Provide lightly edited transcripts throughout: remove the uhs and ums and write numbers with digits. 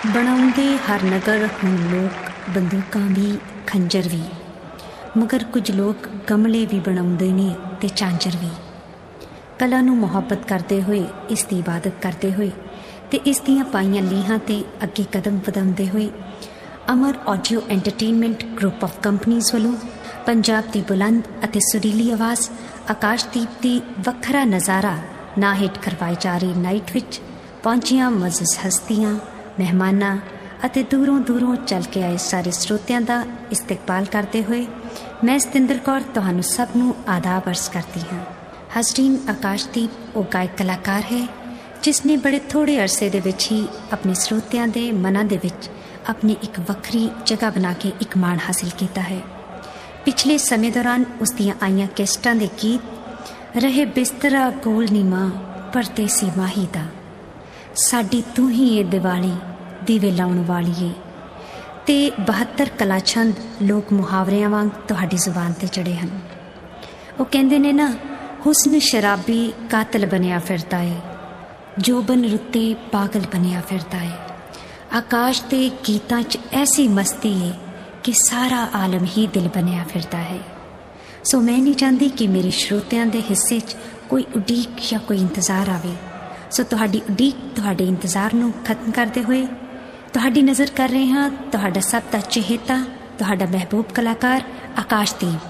ਬਣਾਉਂਦੇ ਹਰ ਨਗਰ ਹੁਣ ਲੋਕ ਬੰਦੂਕਾਂ ਵੀ ਖੰਜਰ ਵੀ, ਮਗਰ ਕੁਝ ਲੋਕ ਗਮਲੇ ਵੀ ਬਣਾਉਂਦੇ ਨੇ ਤੇ ਝਾਂਜਰ ਵੀ। ਕਲਾ ਨੂੰ ਮੁਹੱਬਤ ਕਰਦੇ ਹੋਏ, ਇਸ ਦੀ ਇਬਾਦਤ ਕਰਦੇ ਹੋਏ ਤੇ ਇਸ ਦੀਆਂ ਪਾਈਆਂ ਲੀਹਾਂ ਤੇ ਅੱਗੇ ਕਦਮ ਵਧਾਉਂਦੇ ਹੋਏ Amar audio entertainment group of companies ਵੱਲੋਂ ਪੰਜਾਬ ਦੀ ਬੁਲੰਦ ਅਤੇ ਸੁਰੀਲੀ ਆਵਾਜ਼ ਆਕਾਸ਼ਦੀਪ ਦੀ ਵੱਖਰਾ ਨਜ਼ਾਰਾ ਨਾ ਹਿੱਟ ਕਰਵਾਏ ਜਾ ਰਹੇ ਨਾਈਟ ਵਿੱਚ ਪਹੁੰਚੀਆਂ ਮੁਅੱਜ਼ਜ਼ ਹਸਤੀਆਂ, ਮਹਿਮਾਨਾਂ ਅਤੇ ਦੂਰੋਂ ਦੂਰੋਂ ਚੱਲ ਕੇ ਆਏ ਸਾਰੇ ਸਰੋਤਿਆਂ ਦਾ ਇਸਤਕਬਾਲ ਕਰਦੇ ਹੋਏ ਮੈਂ ਸਤਿੰਦਰ ਕੌਰ ਤੁਹਾਨੂੰ ਸਭ ਨੂੰ ਆਦਾਬ ਅਰਜ਼ ਕਰਦੀ ਹਾਂ। ਹਸਰੀਨ ਆਕਾਸ਼ਦੀਪ ਉਹ ਗਾਇਕ ਕਲਾਕਾਰ ਹੈ ਜਿਸ ਨੇ ਬੜੇ ਥੋੜ੍ਹੇ ਅਰਸੇ ਦੇ ਵਿੱਚ ਹੀ ਆਪਣੇ ਸਰੋਤਿਆਂ ਦੇ ਮਨਾਂ ਦੇ ਵਿੱਚ ਆਪਣੀ ਇੱਕ ਵੱਖਰੀ ਜਗ੍ਹਾ ਬਣਾ ਕੇ ਇੱਕ ਮਾਣ ਹਾਸਿਲ ਕੀਤਾ ਹੈ। ਪਿਛਲੇ ਸਮੇਂ ਦੌਰਾਨ ਉਸ ਦੀਆਂ ਆਈਆਂ ਕੈਸਟਾਂ ਦੇ ਗੀਤ ਰਹੇ ਬਿਸਤਰਾ ਗੋਲ ਨੀ ਮਾਂ ਪਰਦੇਸੀ ਮਾਹੀ ਦਾ, ਸਾਡੀ ਤੂੰ ਹੀ ਏ ਦੀਵਾਲੀ ਦੀਵੇ ਲਾਉਣ ਵਾਲੀਏ ਤੇ 72 ਕਲਾਛੰਦ ਲੋਕ ਮੁਹਾਵਰਿਆਂ ਵਾਂਗ ਤੁਹਾਡੀ ਜ਼ੁਬਾਨ 'ਤੇ ਚੜ੍ਹੇ ਹਨ। ਉਹ ਕਹਿੰਦੇ ਨੇ ਨਾ, ਹੁਸਨ ਸ਼ਰਾਬੀ ਕਾਤਲ ਬਣਿਆ ਫਿਰਦਾ ਏ, ਜੋਬਨ ਰੁੱਤੇ ਪਾਗਲ ਬਣਿਆ ਫਿਰਦਾ ਏ, ਆਕਾਸ਼ ਦੇ ਗੀਤਾਂ 'ਚ ਐਸੀ ਮਸਤੀ ਏ ਕਿ ਸਾਰਾ ਆਲਮ ਹੀ ਦਿਲ ਬਣਿਆ ਫਿਰਦਾ ਹੈ। ਸੋ ਮੈਂ ਨਹੀਂ ਚਾਹੁੰਦੀ ਕਿ ਮੇਰੇ ਸਰੋਤਿਆਂ ਦੇ ਹਿੱਸੇ 'ਚ ਕੋਈ ਉਡੀਕ ਜਾਂ ਕੋਈ ਇੰਤਜ਼ਾਰ ਆਵੇ। ਸੋ ਤੁਹਾਡੀ ਉਡੀਕ, ਤੁਹਾਡੇ ਇੰਤਜ਼ਾਰ ਨੂੰ ਖਤਮ ਕਰਦੇ ਹੋਏ ਤੁਹਾਡੀ ਨਜ਼ਰ ਕਰ ਰਹੇ ਹਾਂ ਤੁਹਾਡਾ ਸਭ ਦਾ ਚਹੇਤਾ, ਤੁਹਾਡਾ ਮਹਿਬੂਬ ਕਲਾਕਾਰ ਆਕਾਸ਼ਦੀਪ।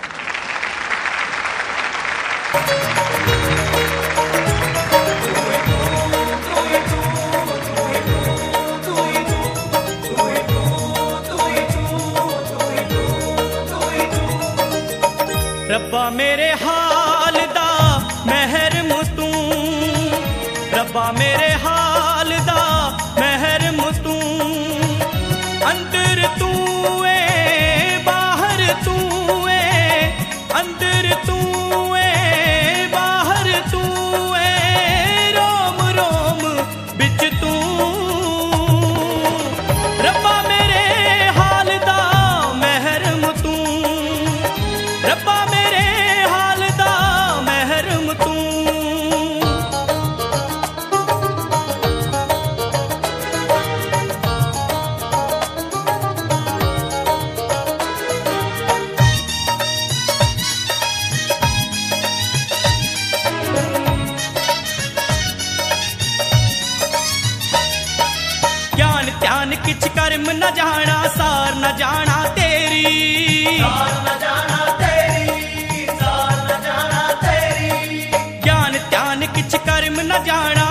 ਰੱਬਾ ਮੇਰੇ ਹਾਲ ਦਾ ਮਹਿਰਮ ਤੂੰ, ਰੱਬਾ ਮੇਰੇ ਹਾਲ ਦਾ ਮਹਿਰਮ ਤੂੰ, ਅੰਦਰ ਤੂੰ ਏ ਬਾਹਰ ਤੂੰ ਏ, ਅੰਦਰ ਤੂੰ ਏ ਬਾਹਰ ਤੂੰ ਏ, ਰੋਮ ਰੋਮ ਵਿੱਚ ਤੂੰ। ਰੱਬਾ ਮੇਰੇ ਹਾਲ ਦਾ ਮਹਿਰਮ ਤੂੰ, ਰੱਬਾ किच कर्म न जाना सार न जाना तेरी, सार न जाना तेरी, सार न जाना तेरी, ज्ञान ध्यान किच कर्म न जाना